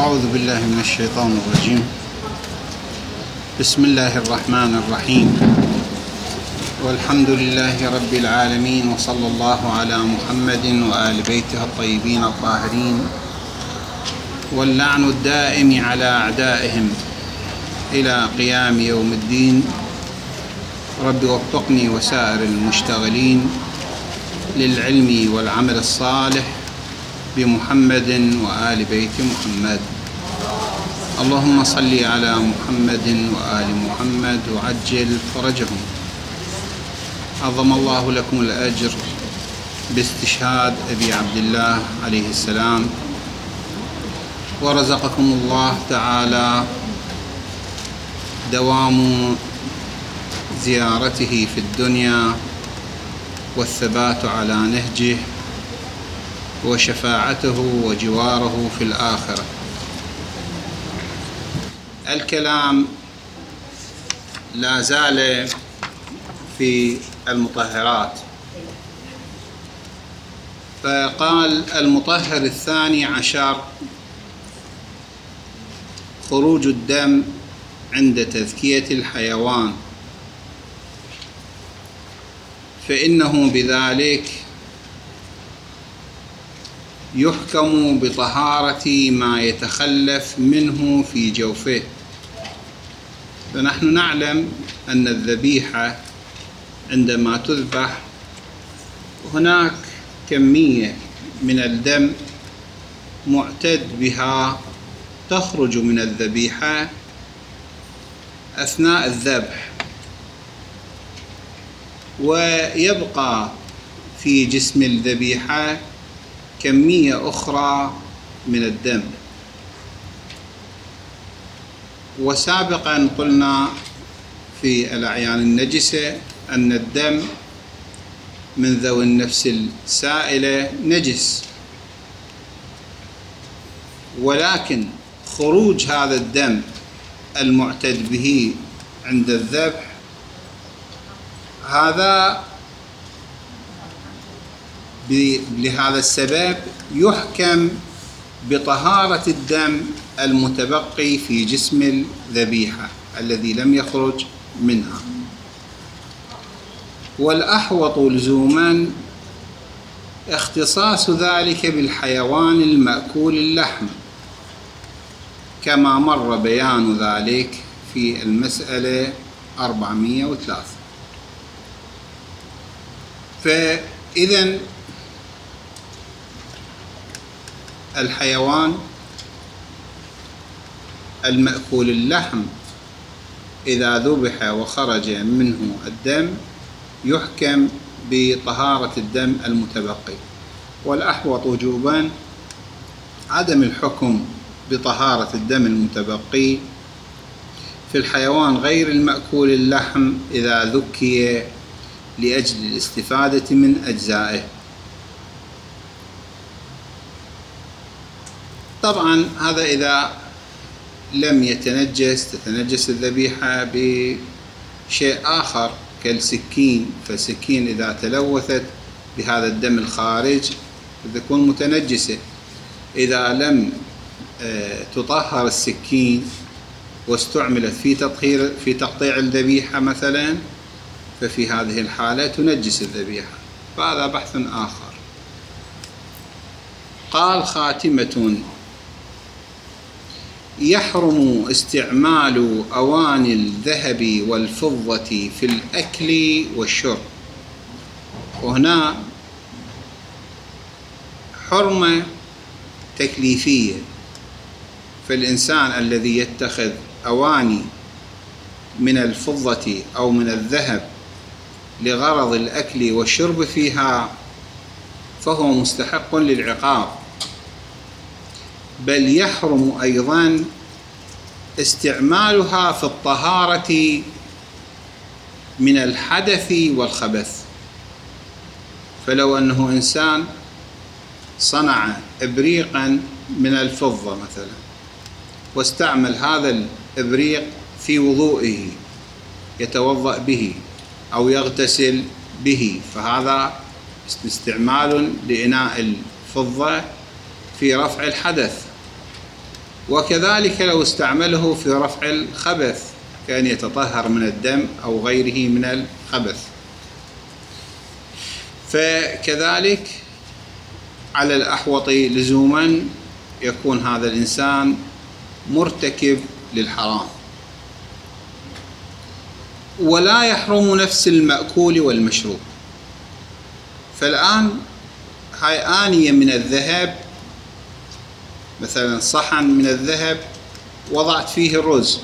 أعوذ بالله من الشيطان الرجيم. بسم الله الرحمن الرحيم، والحمد لله رب العالمين، وصلى الله على محمد وآل بيته الطيبين الطاهرين، واللعن الدائم على أعدائهم إلى قيام يوم الدين. رب وفقني وسائر المشتغلين للعلم والعمل الصالح بمحمد وآل بيت محمد. اللهم صل على محمد وآل محمد وعجل فرجهم. عظم الله لكم الأجر باستشهاد أبي عبد الله عليه السلام، ورزقكم الله تعالى دوام زيارته في الدنيا والثبات على نهجه وشفاعته وجواره في الآخرة. الكلام لا زال في المطهرات، فقال المطهر الثاني عشر: خروج الدم عند تذكية الحيوان، فإنه بذلك يحكم بطهارة ما يتخلف منه في جوفه. فنحن نعلم أن الذبيحة عندما تذبح هناك كمية من الدم معتد بها تخرج من الذبيحة أثناء الذبح، ويبقى في جسم الذبيحة كمية أخرى من الدم. وسابقا قلنا في الأعيان النجسة أن الدم من ذوي النفس السائلة نجس، ولكن خروج هذا الدم المعتد به عند الذبح هذا لهذا السبب يحكم بطهارة الدم المتبقي في جسم الذبيحة الذي لم يخرج منها. والأحوط لزوما اختصاص ذلك بالحيوان المأكول اللحم، كما مر بيان ذلك في المسألة 403. فإذن الحيوان المأكول اللحم إذا ذبح وخرج منه الدم يحكم بطهارة الدم المتبقي. والأحوط وجوبا عدم الحكم بطهارة الدم المتبقي في الحيوان غير المأكول اللحم إذا ذكي لأجل الاستفادة من أجزائه. طبعا هذا إذا لم تتنجس الذبيحة بشيء آخر كالسكين، فالسكين إذا تلوثت بهذا الدم الخارج تكون متنجسة. إذا لم تطهر السكين واستعملت في تقطيع الذبيحة مثلا، ففي هذه الحالة تنجس الذبيحة، فهذا بحث آخر. قال: خاتمة: يحرم استعمال أواني الذهب والفضة في الأكل والشرب. وهنا حرمة تكليفية، فالإنسان الذي يتخذ أواني من الفضة أو من الذهب لغرض الأكل والشرب فيها فهو مستحق للعقاب، بل يحرم أيضا استعمالها في الطهارة من الحدث والخبث. فلو أنه إنسان صنع إبريقا من الفضة مثلا واستعمل هذا الإبريق في وضوئه يتوضأ به أو يغتسل به، فهذا استعمال لإناء الفضة في رفع الحدث. وكذلك لو استعمله في رفع الخبث كان يتطهر من الدم أو غيره من الخبث. فكذلك على الأحوط لزوما يكون هذا الإنسان مرتكب للحرام، ولا يحرم نفس المأكول والمشروب. فالآن هاي آنية من الذهب، مثلا صحن من الذهب وضعت فيه الرز،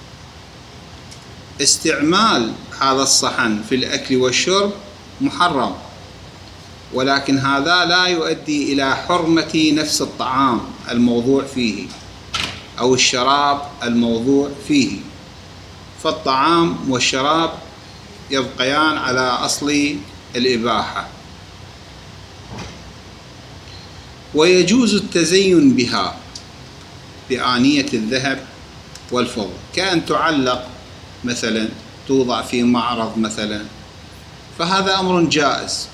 استعمال هذا الصحن في الأكل والشرب محرم، ولكن هذا لا يؤدي إلى حرمة نفس الطعام الموضوع فيه أو الشراب الموضوع فيه. فالطعام والشراب يبقيان على أصل الإباحة. ويجوز التزين بها بآنية الذهب والفضة، كأن تعلق مثلا، توضع في معرض مثلا، فهذا أمر جائز.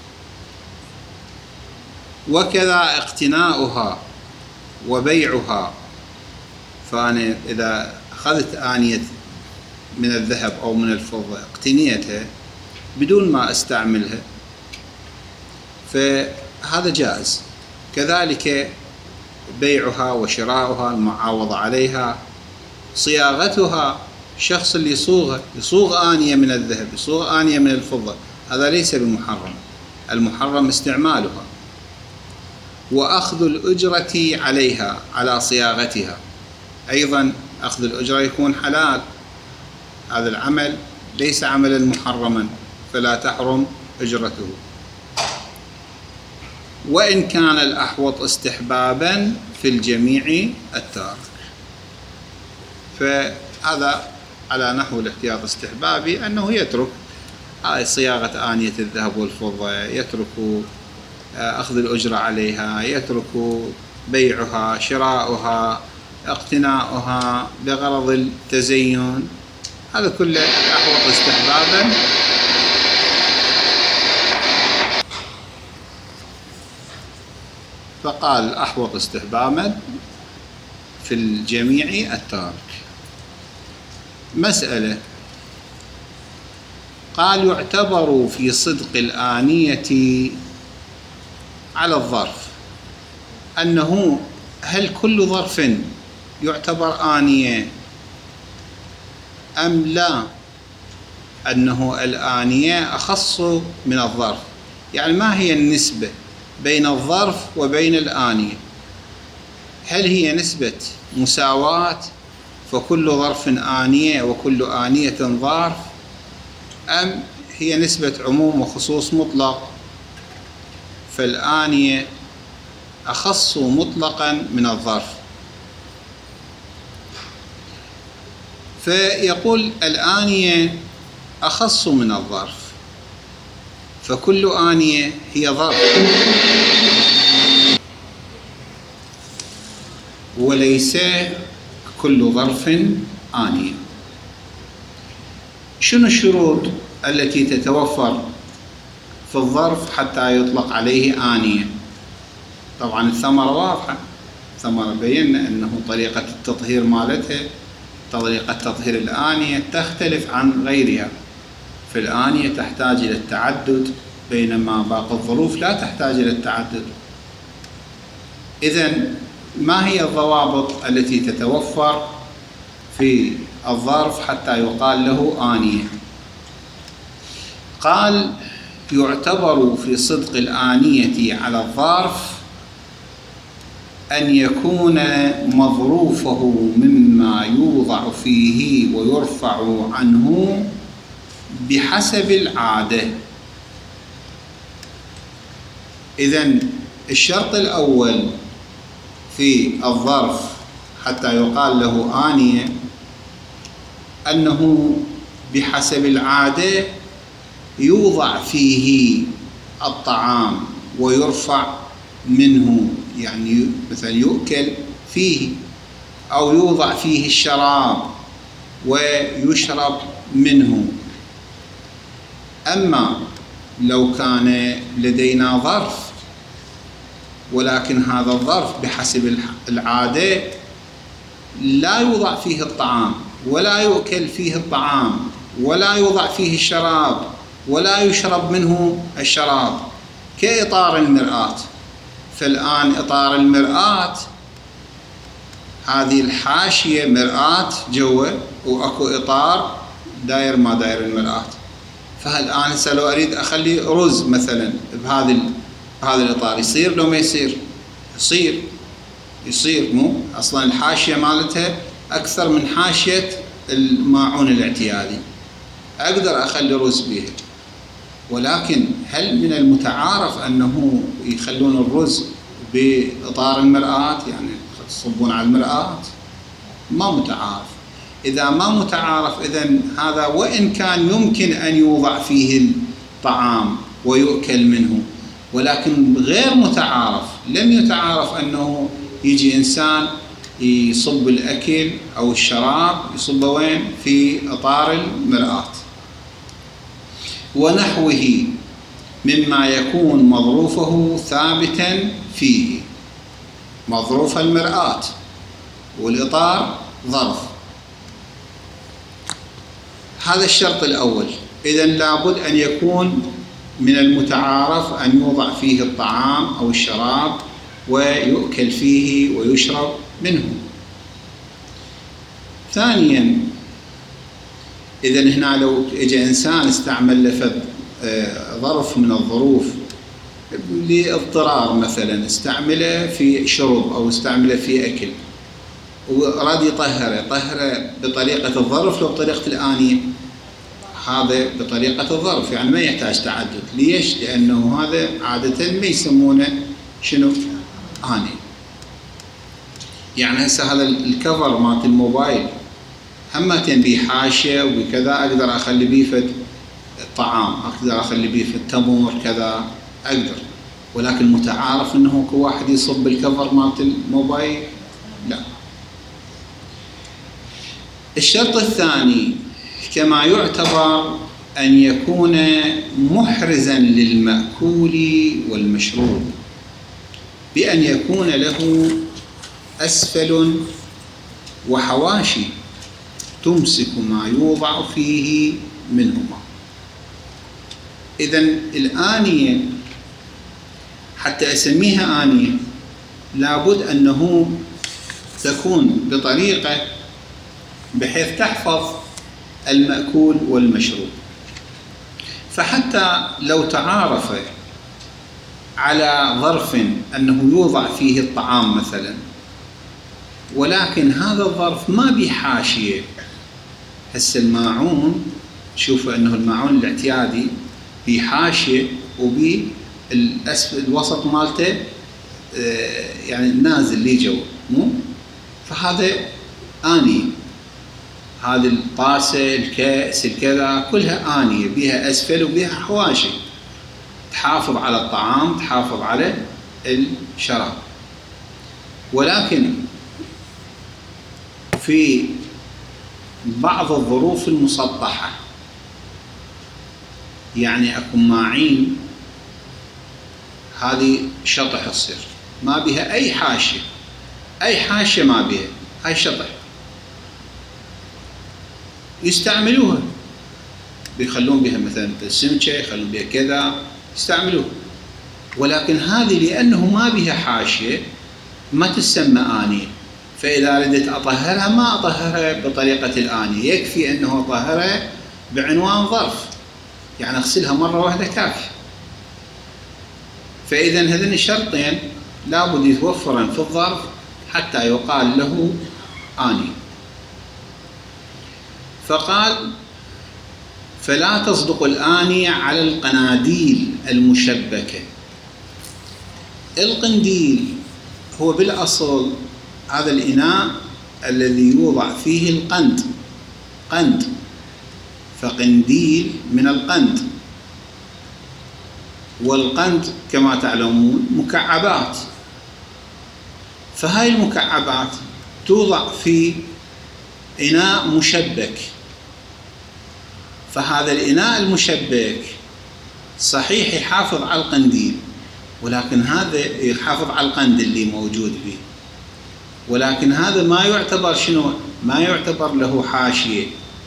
وكذا اقتناؤها وبيعها، فأنا إذا أخذت آنية من الذهب أو من الفضة اقتنيتها بدون ما أستعملها فهذا جائز. كذلك بيعها وشراؤها، المعاوضة عليها، صياغتها، الشخص اللي يصوغ آنية من الذهب، يصوغ آنية من الفضة، هذا ليس بمحرم. المحرم استعمالها وأخذ الأجرة عليها، على صياغتها. أيضا أخذ الأجرة يكون حلال، هذا العمل ليس عملا محرما فلا تحرم أجرته. وإن كان الأحوط استحبابا في الجميع التارك، فهذا على نحو الاحتياط استحبابي، أنه يترك صياغة آنية الذهب والفضة، يترك أخذ الأجرة عليها، يترك بيعها، شراؤها، اقتناؤها بغرض التزين، هذا كله أحوط استحبابا. فقال أحوط استحبابا في الجميع التارك. مسألة، قال يعتبر في صدق الآنية على الظرف، أنه هل كل ظرف يعتبر آنية أم لا، أنه الآنية أخص من الظرف. يعني ما هي النسبة بين الظرف وبين الآنية؟ هل هي نسبة مساواة فكل ظرف آنية وكل آنية ظرف، أم هي نسبة عموم وخصوص مطلق؟ فالآنية أخص مطلقا من الظرف. فيقول الآنية أخص من الظرف، فكل آنية هي ظرف وليس كل ظرف آنية. شنو الشروط التي تتوفر في الظرف حتى يطلق عليه آنية؟ طبعا الثمرة واضحة، الثمرة بينا أنه طريقة التطهير مالتها، طريقة تطهير الآنية تختلف عن غيرها. في الآنية تحتاج إلى التعدد، بينما باقي الظروف لا تحتاج إلى التعدد. إذن ما هي الضوابط التي تتوفر في الظرف حتى يقال له آنية؟ قال يعتبر في صدق الآنية على الظرف أن يكون مظروفه مما يوضع فيه ويرفع عنه بحسب العادة. إذن الشرط الأول في الظرف حتى يقال له آنية أنه بحسب العادة يوضع فيه الطعام ويرفع منه، يعني مثلا يؤكل فيه، أو يوضع فيه الشراب ويشرب منه. أما لو كان لدينا ظرف ولكن هذا الظرف بحسب العادة لا يوضع فيه الطعام ولا يؤكل فيه الطعام ولا يوضع فيه الشراب ولا يشرب منه الشراب، كإطار المرآة. فالآن إطار المرآة هذه الحاشية مرآة جوا وأكو إطار داير ما داير المرآة. فالآن هسه لو أريد أخلي رز مثلا بهذا الإطار يصير لو ما يصير؟ يصير مو أصلا الحاشية مالتها أكثر من حاشية الماعون الاعتيادي، أقدر أخلي رز بيها. ولكن هل من المتعارف أنه يخلون الرز بإطار المرآة، يعني يصبون على المرآة؟ ما متعارف. إذا ما متعارف إذن هذا وإن كان يمكن أن يوضع فيه الطعام ويؤكل منه، ولكن غير متعارف. لم يتعارف أنه يجي إنسان يصب الأكل أو الشراب يصبه وين؟ في إطار المرآة. ونحوه مما يكون مظروفه ثابتا فيه، مظروف المرآة والإطار ظرف. هذا الشرط الأول. إذن لابد أن يكون من المتعارف أن يوضع فيه الطعام أو الشراب ويؤكل فيه ويشرب منه. ثانيا، إذن هنا لو إجا إنسان استعمل لفظ ظرف من الظروف لاضطرار، مثلا استعمله في شرب أو استعمله في أكل وأراد يطهره بطريقة الظرف لو بطريقة الآنية، هذا بطريقة الظرف يعني ما يحتاج تعدد. ليش؟ لأنه هذا عادة ما يسمونه شنو؟ آنية. يعني هسه هذا الكفر مالت الموبايل همتين بيه حاشية وبكذا، أقدر أخلي بيه فد طعام، أقدر أخلي بيه فد تمور كذا أقدر. ولكن متعارف أنه كل واحد يصب الكفر مالت الموبايل؟ لا. الشرط الثاني، كما يعتبر أن يكون محرزا للمأكول والمشروب بأن يكون له أسفل وحواشي تمسك ما يوضع فيه منهما. إذن الآنية حتى أسميها آنية لابد أنه تكون بطريقة بحيث تحفظ المأكول والمشروب. فحتى لو تعارف على ظرف أنه يوضع فيه الطعام مثلا، ولكن هذا الظرف ما بحاشية. هسه الماعون شوفوا أنه الماعون الاعتيادي بحاشية الوسط مالته يعني نازل لي جوا مو؟ فهذا آنية. هذه الطاسة الكأس الكذا كلها آنية بها أسفل وبها حواشي تحافظ على الطعام تحافظ على الشراب. ولكن في بعض الظروف المسطحة، يعني أكو ماعين هذه شطح تصير ما بها أي حاشية، أي حاشية ما بها، هاي شطح يستعملوها، بيخلون بها مثلا السمكة يخلون بها كذا يستعملوها. ولكن هذه لأنه ما بها حاشية ما تسمى آنية. فإذا ردت أطهرها ما أطهرها بطريقة الآنية، يكفي أنه أطهرها بعنوان ظرف، يعني أغسلها مرة واحدة كافية. فإذا هذين الشرطين لابد يتوفرن في الظرف حتى يقال له آنية. فقال: فلا تصدق الآنية على القناديل المشبكة. القنديل هو بالأصل هذا الإناء الذي يوضع فيه القند، قند، فقنديل من القند. والقند كما تعلمون مكعبات، فهاي المكعبات توضع في إناء مشبك. فهذا الإناء المشبك صحيح يحافظ على القنديل، ولكن هذا يحافظ على القند اللي موجود فيه. ولكن هذا ما يعتبر شنو؟ ما يعتبر له حاشية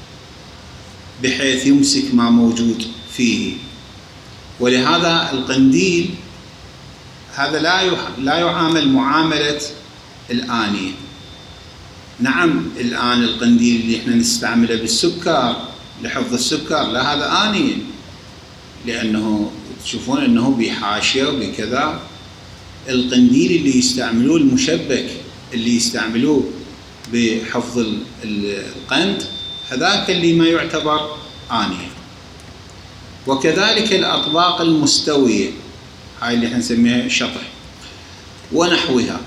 بحيث يمسك ما موجود فيه. ولهذا القنديل هذا لا يعامل معاملة الآنية. نعم الآن القنديل اللي احنا نستعمله بالسكر لحفظ السكر، لا هذا آنية، لأنه تشوفون أنه بحاشية وبكذا. القنديل اللي يستعملوه المشبك اللي يستعملوه بحفظ القند، هذاك اللي ما يعتبر آنية. وكذلك الأطباق المستوية، هاي اللي نسميها شطح ونحوها.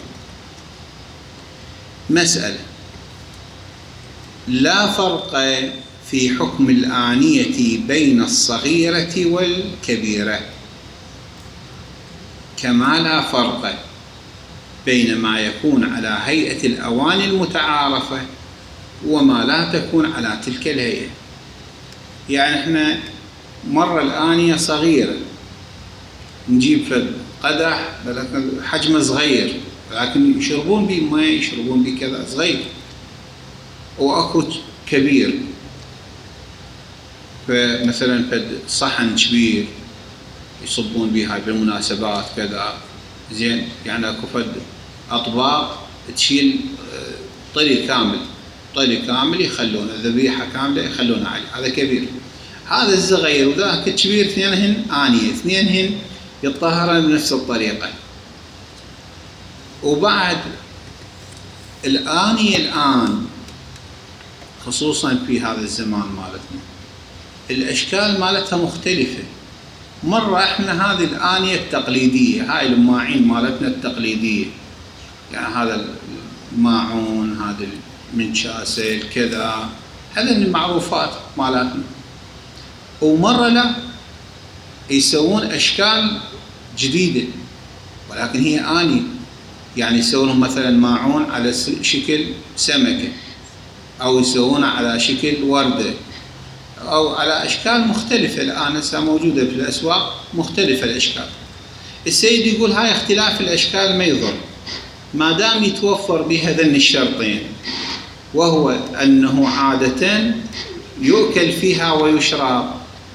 مسألة: لا فرق في حكم الآنية بين الصغيرة والكبيرة، كما لا فرق بين ما يكون على هيئة الأواني المتعارفة وما لا تكون على تلك الهيئة. يعني احنا مرة الآنية صغيرة، نجيب في قدح حجمه صغير، لكن يشربون به ماء، يشربون به كذا صغير، وأكو كبير، فمثلا فد صحن كبير يصبون به هاي بالمناسبات كذا، زين. يعني اكو فد اطباق تشيل طلي كامل يخلونه، ذبيحه كامله يخلونها عليه، هذا كبير. هذا الصغير وذاك الكبير اثنينهن آنية، اثنينهن يطهرن بنفس الطريقه. وبعد الآنية الآن خصوصا في هذا الزمان مالتنا الاشكال مالتها مختلفه. مرة احنا هذه الآنية التقليدية، هاي الماعين مالتنا التقليدية، يعني هذا الماعون، هذا المنشاسة الكذا، هذه المعروفات مالتنا. ومرة لا، يسوون أشكال جديدة ولكن هي آنية، يعني يسوون مثلا ماعون على شكل سمكة، أو يسوونه على شكل وردة، أو على أشكال مختلفة. الآن هسه موجودة في الأسواق مختلفة الأشكال. السيد يقول هاي اختلاف الأشكال ما يضر، ما دام يتوفر بهذين الشرطين، وهو أنه عادة يؤكل فيها ويشرب،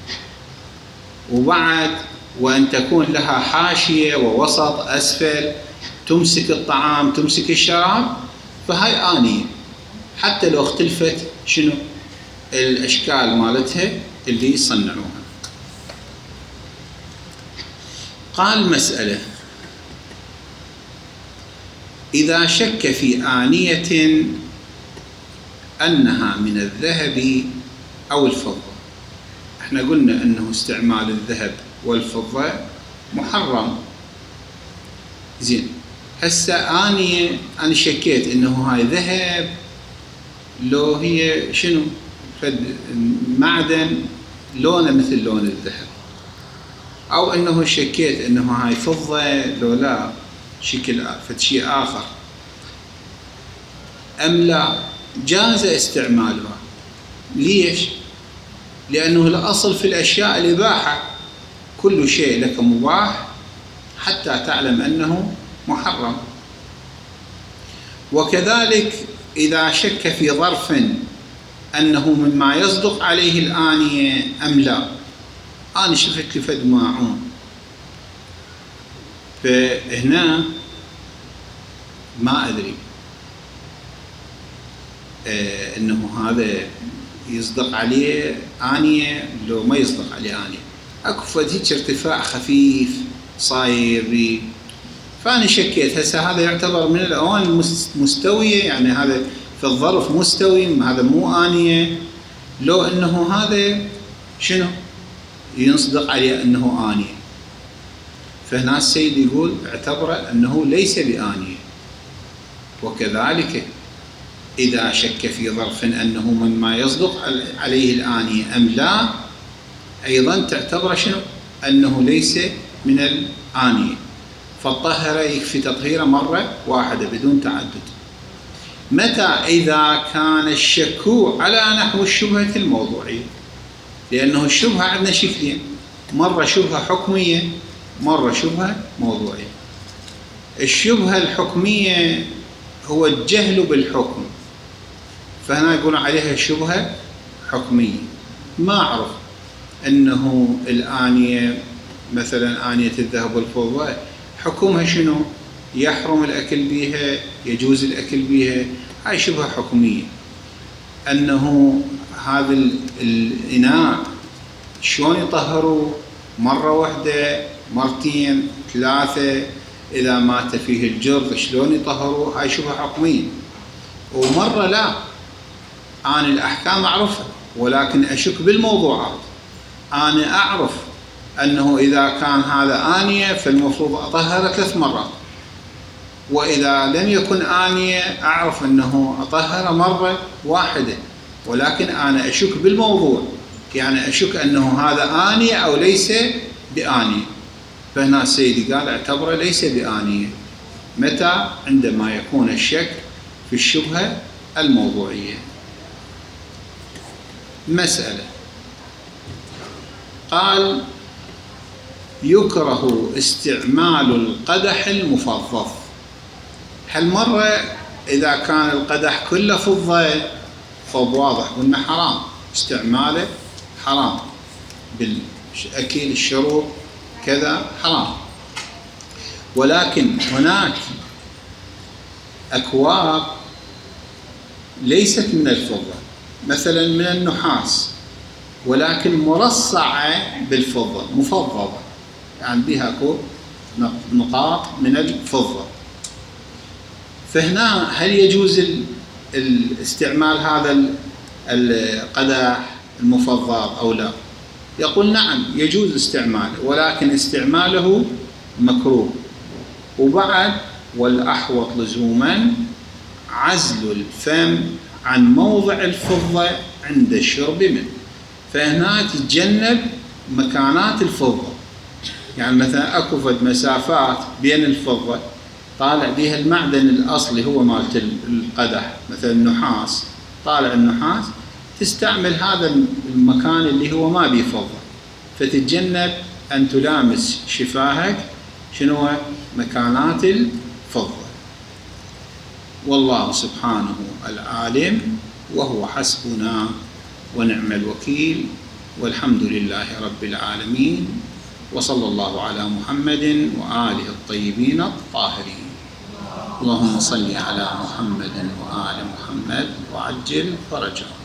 وبعد وأن تكون لها حاشية ووسط أسفل تمسك الطعام تمسك الشراب، فهاي آنية حتى لو اختلفت شنو الأشكال مالتها اللي يصنعوها. قال: مسألة: إذا شك في آنية أنها من الذهب أو الفضة. احنا قلنا أنه استعمال الذهب والفضة محرم، زين. هسه آنية أنا شكيت أنه هاي ذهب لو هي شنو معدن لونه مثل لون الذهب، أو أنه شكيت أنه هاي فضة لو لا شكل شيء آخر أم لا، جاز استعمالها. ليش؟ لأنه الأصل في الأشياء الإباحة، كل شيء لك مباح حتى تعلم أنه محرم. وكذلك إذا شك في ظرف أنه مما يصدق عليه الآنية أم لا. أنا شفت لفد ماعون، فهنا ما أدري أنه هذا يصدق عليه آنية لو ما يصدق عليه آنية. أكو فد هيك ارتفاع خفيف صاير، فأنا شكيت هسه هذا يعتبر من الأواني المستوية، يعني هذا في الظرف مستوي، هذا مو آنية، لو أنه هذا شنو ينصدق عليه أنه آنية. فهنا السيد يقول اعتبره أنه ليس بآنية. وكذلك إذا شك في ظرف أنه مما يصدق عليه الآنية أم لا، أيضا تعتبر شنو أنه ليس من الآنية، فالطهر يكفي تطهيره مرة واحدة بدون تعدد. متى؟ إذا كان الشك على نحو الشبهة الموضوعية، لأنه الشبهة عندنا شكلين، مرة شبهة حكمية مرة شبهة موضوعية. الشبهة الحكمية هو الجهل بالحكم، فهنا يقولون عليها شبهة حكمية. ما أعرف أنه الآنية مثلا آنية الذهب والفضة حكمها شنو؟ يحرم الأكل بها، يجوز الأكل بها، هاي شبهة حكمية. أنه هذا الإناء شلون يطهروا؟ مرة واحدة، مرتين، ثلاثة، إذا مات فيه الجرذ شلون يطهروا؟ هاي شبهة حكمية. ومرة لا، أنا الأحكام أعرفها ولكن أشك بالموضوعات. أنا أعرف أنه إذا كان هذا آنية فالمفروض أطهر 3 مرات، وإذا لم يكن آنية أعرف أنه أطهر مرة واحدة، ولكن أنا أشك بالموضوع، يعني أشك أنه هذا آنية أو ليس بآنية. فهنا سيدي قال اعتبره ليس بآنية. متى؟ عندما يكون الشك في الشبهة الموضوعية. مسألة، قال يكره استعمال القدح المفضفض. هالمرة إذا كان القدح كله فضة فواضح قلنا حرام، استعماله حرام، بالأكل الشرب كذا حرام. ولكن هناك أكواب ليست من الفضة، مثلا من النحاس، ولكن مرصعة بالفضة، مفضضة، يعني بها نقاط من الفضة. فهنا هل يجوز الاستعمال هذا القدح المفضض أو لا؟ يقول نعم يجوز استعماله، ولكن استعماله مكروه. وبعد والأحوط لزوما عزل الفم عن موضع الفضة عند الشرب منه. فهنا تتجنب مكانات الفضة، يعني مثلا أكو فد مسافات بين الفضة طالع بها المعدن الأصلي هو مالت القدح، مثلا النحاس، طالع النحاس، تستعمل هذا المكان اللي هو ما بيه فضة، فتتجنب أن تلامس شفاهك شنو مكانات الفضة. والله سبحانه العالم، وهو حسبنا ونعم الوكيل، والحمد لله رب العالمين، وصلى الله على محمد وآله الطيبين الطاهرين. اللهم صل على محمد وآل محمد وعجل فرجهم.